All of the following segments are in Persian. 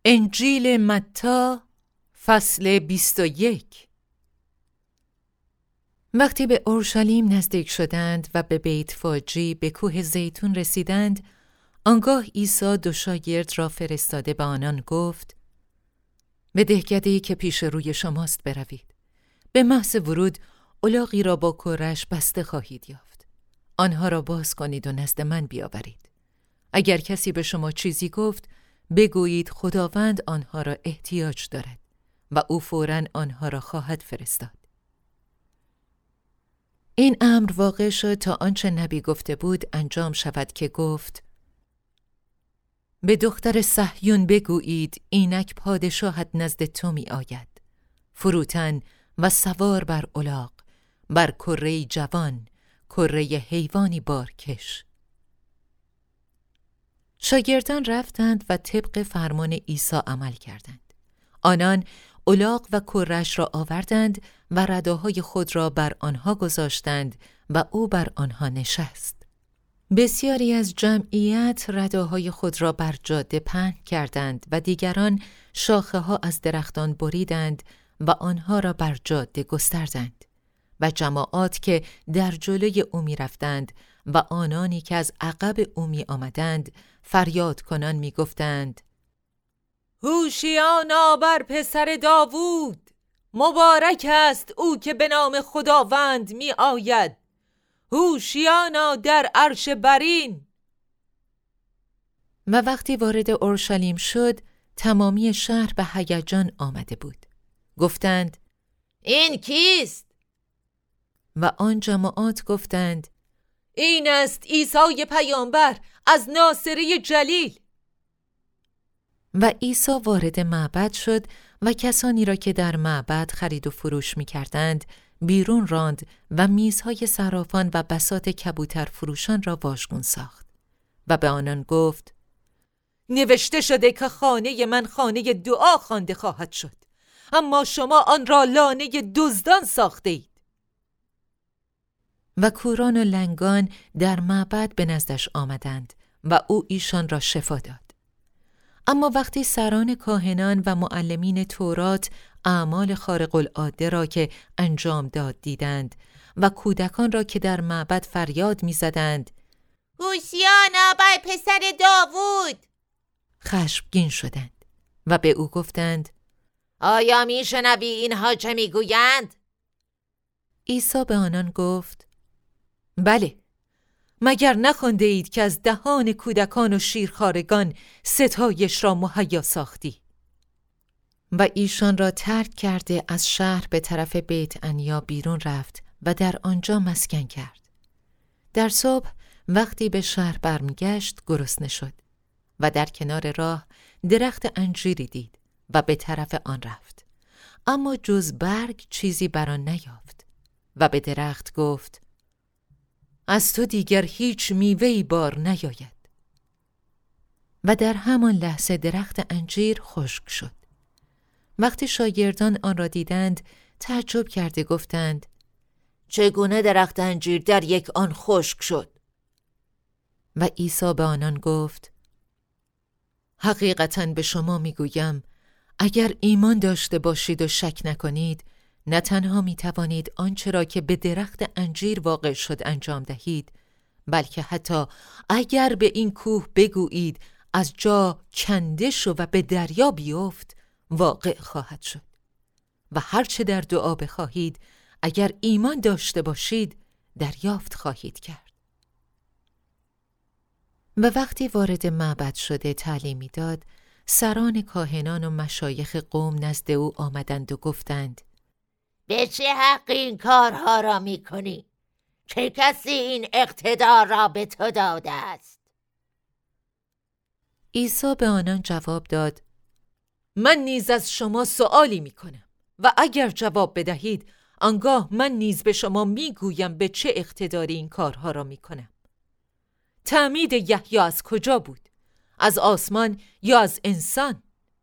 انجیل متی فصل 21. وقتی به اورشلیم نزدیک شدند و به بیت فاجی به کوه زیتون رسیدند، آنگاه عیسی دو شاگرد را فرستاده به آنان گفت: به دهکده‌ای که پیش روی شماست بروید. به محض ورود الاغی را با کرش بسته خواهید یافت. آنها را باز کنید و نزد من بیاورید. اگر کسی به شما چیزی گفت، بگویید خداوند آنها را احتیاج دارد و او فوراً آنها را خواهد فرستاد. این امر واقع شد تا آنچه نبی گفته بود انجام شود که گفت: به دختر صهیون بگویید اینک پادشاهت نزد تو می آید، فروتن و سوار بر الاغ، بر کره‌ای جوان، کره حیوانی بارکش. شاگردان رفتند و طبق فرمان عیسی عمل کردند. آنان الاغ و کره‌اش را آوردند و رداهای خود را بر آنها گذاشتند و او بر آنها نشست. بسیاری از جمعیت رداهای خود را بر جاده پهن کردند و دیگران شاخه ها از درختان بریدند و آنها را بر جاده گستردند. و جماعات که در جلوی او می رفتند و آنانی که از عقب او می آمدند فریاد کنان می گفتند: هوشیانا بر پسر داوود، مبارک است او که به نام خداوند می آید، هوشیانا در عرش برین. و وقتی وارد اورشلیم شد، تمامی شهر به هیجان آمده بود. گفتند: این کیست؟ و آن جماعات گفتند: این است عیسی پیامبر از ناصره جلیل. و عیسی وارد معبد شد و کسانی را که در معبد خرید و فروش می کردند بیرون راند و میزهای صرافان و بساط کبوتر فروشان را واژگون ساخت و به آنان گفت: نوشته شده که خانه من خانه دعا خوانده خواهد شد، اما شما آن را لانه دزدان ساخته اید. و کوران و لنگان در معبد به نزدش آمدند و او ایشان را شفا داد. اما وقتی سران کاهنان و معلمین تورات اعمال خارق العاده را که انجام داد دیدند و کودکان را که در معبد فریاد می زدند: هوشیانا بر پسر داوود، خشمگین شدند و به او گفتند: آیا می شنوی اینها چه می گویند؟ عیسی به آنان گفت: بله، مگر نخوانده اید که از دهان کودکان و شیرخوارگان ستایش را مهیا ساختی؟ و ایشان را ترک کرده از شهر به طرف بیت عنیا بیرون رفت و در آنجا مسکن کرد. در صبح وقتی به شهر برمیگشت گرسنه شد و در کنار راه درخت انجیری دید و به طرف آن رفت، اما جز برگ چیزی بر آن نیافت و به درخت گفت: از تو دیگر هیچ میوه‌ای بار نیاید. و در همان لحظه درخت انجیر خشک شد. وقتی شاگردان آن را دیدند تعجب کرده گفتند: چگونه درخت انجیر در یک آن خشک شد؟ و عیسی به آنان گفت: حقیقتاً به شما میگویم اگر ایمان داشته باشید و شک نکنید، نه تنها می توانید آنچه را که به درخت انجیر واقع شد انجام دهید، بلکه حتی اگر به این کوه بگویید از جا کنده شو و به دریا بیفت، واقع خواهد شد. و هرچه در دعا بخواهید اگر ایمان داشته باشید دریافت خواهید کرد. و وقتی وارد معبد شده تعلیمی داد، سران کاهنان و مشایخ قوم نزد او آمدند و گفتند: به چه حق این کارها را می کنی؟ چه کسی این اقتدار را به تو داده است؟ عیسی به آنان جواب داد: من نیز از شما سؤالی می کنم و اگر جواب بدهید آنگاه من نیز به شما می گویم به چه اقتداری این کارها را می کنم. تعمید یحیی از کجا بود؟ از آسمان یا از انسان؟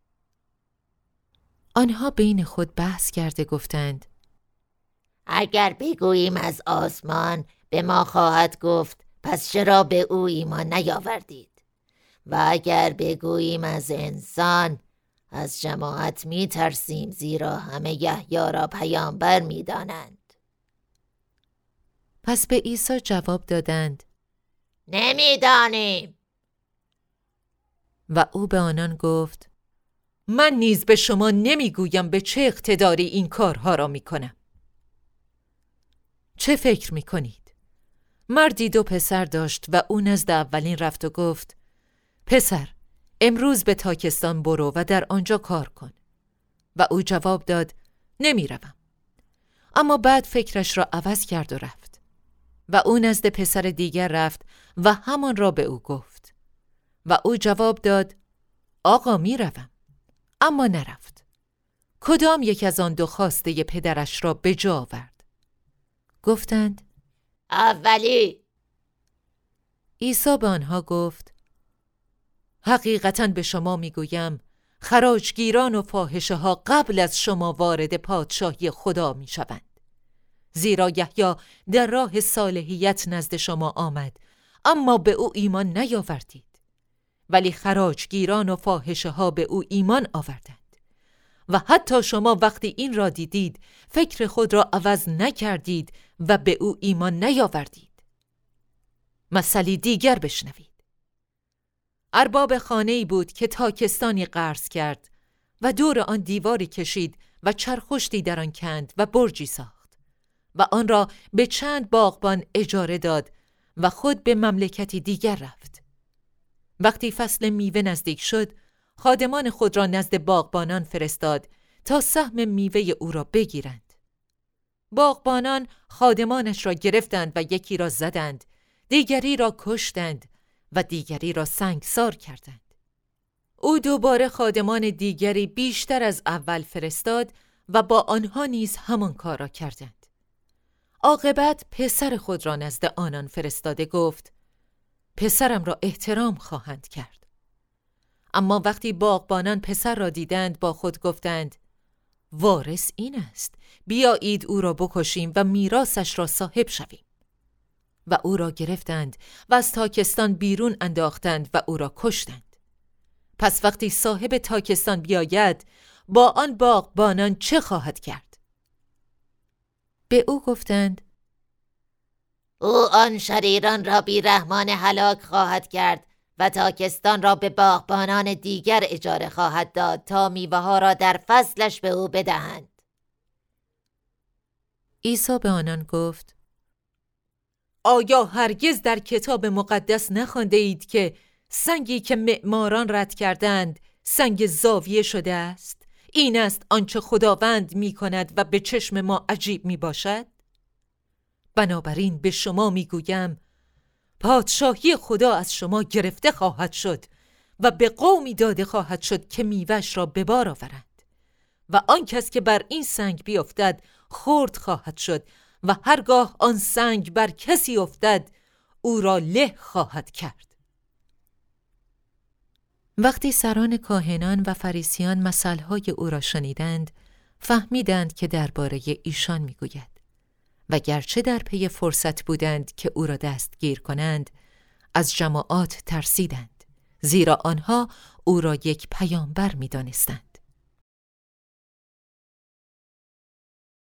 آنها بین خود بحث کرده گفتند: اگر بگوییم از آسمان به ما خواهد گفت پس چرا به او ایمان نیاوردید؟ و اگر بگوییم از انسان از جماعت می ترسیم، زیرا همه یحیی را پیامبر می دانند. پس به عیسی جواب دادند: نمی دانیم. و او به آنان گفت: من نیز به شما نمیگویم به چه اقتداری این کارها را میکنم. چه فکر میکنید؟ مردی 2 پسر داشت و او نزد اولین رفت و گفت: پسر، امروز به تاکستان برو و در آنجا کار کن. و او جواب داد: نمیروم. اما بعد فکرش را عوض کرد و رفت. و او نزد پسر دیگر رفت و همان را به او گفت. و او جواب داد: آقا میروم. اما نرفت. کدام یک از آن 2 خواسته پدرش را به جا آورد؟ گفتند: اولی. عیسی به آنها گفت: حقیقتاً به شما میگویم خراجگیران و فاحشه ها قبل از شما وارد پادشاهی خدا میشوند. زیرا یحیی در راه صالحیت نزد شما آمد، اما به او ایمان نیاوردید. ولی خراجگیران و فاحشه ها به او ایمان آوردند. و حتی شما وقتی این را دیدید فکر خود را عوض نکردید و به او ایمان نیاوردید. مثلی دیگر بشنوید. ارباب خانه‌ای بود که تاکستانی قرض کرد و دور آن دیواری کشید و چرخشتی در آن کند و برجی ساخت و آن را به چند باغبان اجاره داد و خود به مملکتی دیگر رفت. وقتی فصل میوه نزدیک شد، خادمان خود را نزد باغبانان فرستاد تا سهم میوه او را بگیرند. باغبانان خادمانش را گرفتند و یکی را زدند، دیگری را کشتند و دیگری را سنگسار کردند. او دوباره خادمان دیگری بیشتر از اول فرستاد و با آنها نیز همان کار را کردند. عاقبت پسر خود را نزد آنان فرستاده گفت: پسرم را احترام خواهند کرد. اما وقتی باغبانان پسر را دیدند با خود گفتند: وارث این است، بیایید او را بکشیم و میراثش را صاحب شویم. و او را گرفتند و از تاکستان بیرون انداختند و او را کشتند. پس وقتی صاحب تاکستان بیاید با آن باغبانان چه خواهد کرد؟ به او گفتند: او آن شریران را بیرحمان هلاک خواهد کرد و تاکستان را به باغبانان دیگر اجاره خواهد داد تا میوه ها را در فصلش به او بدهند. عیسی به آنان گفت: آیا هرگز در کتاب مقدس نخوانده اید که سنگی که معماران رد کردند سنگ زاویه شده است؟ این است آنچه خداوند می کند و به چشم ما عجیب می باشد. بنابراین به شما می گویم پادشاهی خدا از شما گرفته خواهد شد و به قومی داده خواهد شد که میوه‌اش را به بار آورند. و آن کس که بر این سنگ بیفتد خرد خواهد شد و هرگاه آن سنگ بر کسی افتد او را له خواهد کرد. وقتی سران کاهنان و فریسیان مثلهای او را شنیدند، فهمیدند که درباره ایشان میگوید و گرچه در پی فرصت بودند که او را دستگیر کنند، از جماعات ترسیدند، زیرا آنها او را یک پیامبر می‌دانستند.